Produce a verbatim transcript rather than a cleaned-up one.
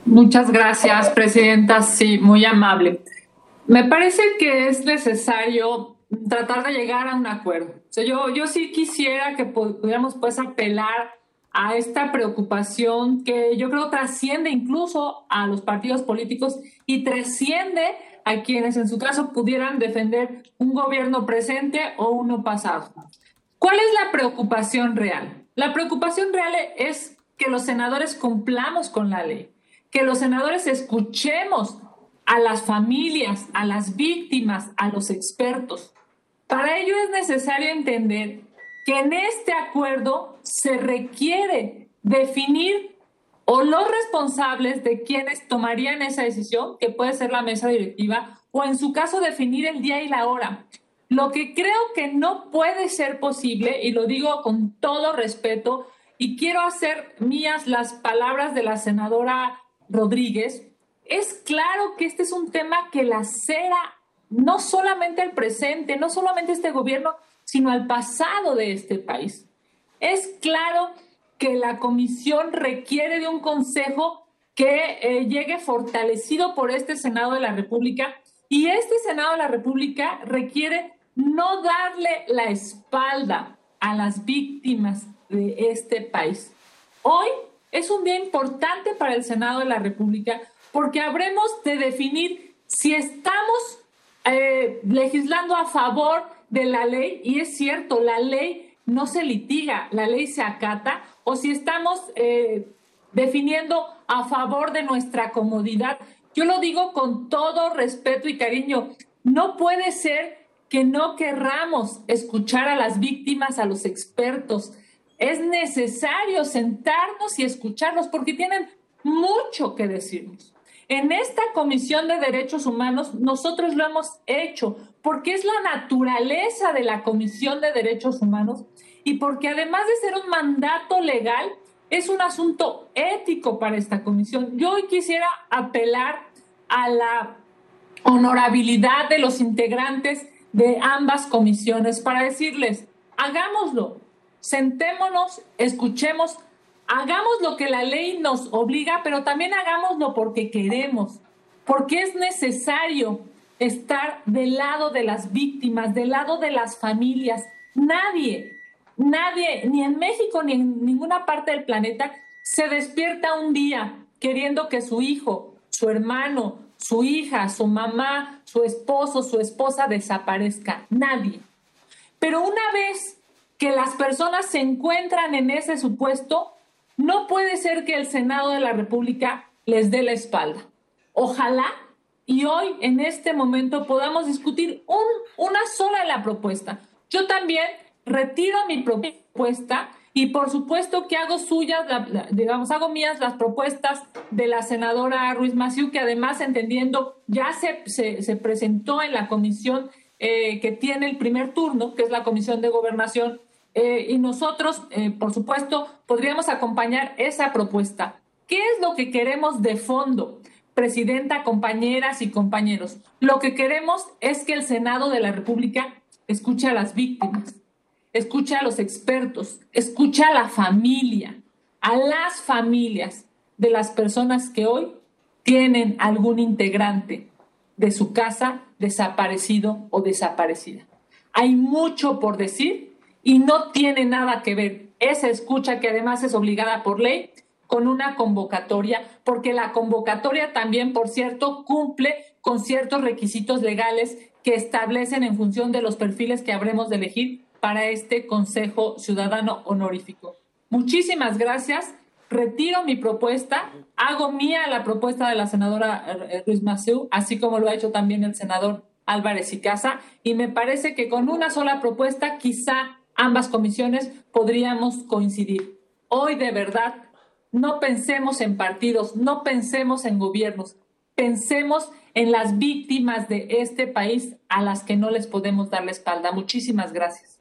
Muchas gracias, presidenta. Sí, muy amable. Me parece que es necesario tratar de llegar a un acuerdo. O sea, yo, yo sí quisiera que pudiéramos pues apelar a esta preocupación que yo creo trasciende incluso a los partidos políticos y trasciende a quienes en su caso pudieran defender un gobierno presente o uno pasado. ¿Cuál es la preocupación real? La preocupación real es que los senadores cumplamos con la ley, que los senadores escuchemos a las familias, a las víctimas, a los expertos. Para ello es necesario entender que en este acuerdo se requiere definir o los responsables de quienes tomarían esa decisión, que puede ser la mesa directiva, o en su caso definir el día y la hora. Lo que creo que no puede ser posible, y lo digo con todo respeto, y quiero hacer mías las palabras de la senadora Rodríguez, es claro que este es un tema que lacera no solamente al presente, no solamente este gobierno, sino al pasado de este país. Es claro que la comisión requiere de un consejo que eh, llegue fortalecido por este Senado de la República, y este Senado de la República requiere no darle la espalda a las víctimas de este país. Hoy es un día importante para el Senado de la República porque habremos de definir si estamos eh, legislando a favor de la ley, y es cierto, la ley no se litiga, la ley se acata, o si estamos eh, definiendo a favor de nuestra comodidad. Yo lo digo con todo respeto y cariño, no puede ser que no querramos escuchar a las víctimas, a los expertos. Es necesario sentarnos y escucharlos porque tienen mucho que decirnos. En esta Comisión de Derechos Humanos nosotros lo hemos hecho porque es la naturaleza de la Comisión de Derechos Humanos y porque además de ser un mandato legal, es un asunto ético para esta comisión. Yo hoy quisiera apelar a la honorabilidad de los integrantes de ambas comisiones para decirles, hagámoslo, sentémonos, escuchemos, hagamos lo que la ley nos obliga, pero también hagámoslo porque queremos, porque es necesario estar del lado de las víctimas, del lado de las familias. Nadie, nadie, ni en México ni en ninguna parte del planeta, se despierta un día queriendo que su hijo, su hermano, su hija, su mamá, su esposo, su esposa desaparezca. Nadie. Pero una vez que las personas se encuentran en ese supuesto, no puede ser que el Senado de la República les dé la espalda. Ojalá y hoy, en este momento, podamos discutir un, una sola de la propuesta. Yo también retiro mi propuesta y por supuesto que hago suyas, la, la, digamos, hago mías las propuestas de la senadora Ruiz Massieu, que además, entendiendo, ya se, se, se presentó en la comisión eh, que tiene el primer turno, que es la Comisión de Gobernación, eh, y nosotros, eh, por supuesto, podríamos acompañar esa propuesta. ¿Qué es lo que queremos de fondo, presidenta, compañeras y compañeros? Lo que queremos es que el Senado de la República escuche a las víctimas, escucha a los expertos, escucha a la familia, a las familias de las personas que hoy tienen algún integrante de su casa desaparecido o desaparecida. Hay mucho por decir y no tiene nada que ver esa escucha, que además es obligada por ley, con una convocatoria, porque la convocatoria también, por cierto, cumple con ciertos requisitos legales que establecen en función de los perfiles que habremos de elegir para este Consejo Ciudadano Honorífico. Muchísimas gracias. Retiro mi propuesta, hago mía la propuesta de la senadora Ruiz Massieu, así como lo ha hecho también el senador Álvarez y Casa, y me parece que con una sola propuesta quizá ambas comisiones podríamos coincidir. Hoy, de verdad, no pensemos en partidos, no pensemos en gobiernos, pensemos en las víctimas de este país a las que no les podemos dar la espalda. Muchísimas gracias.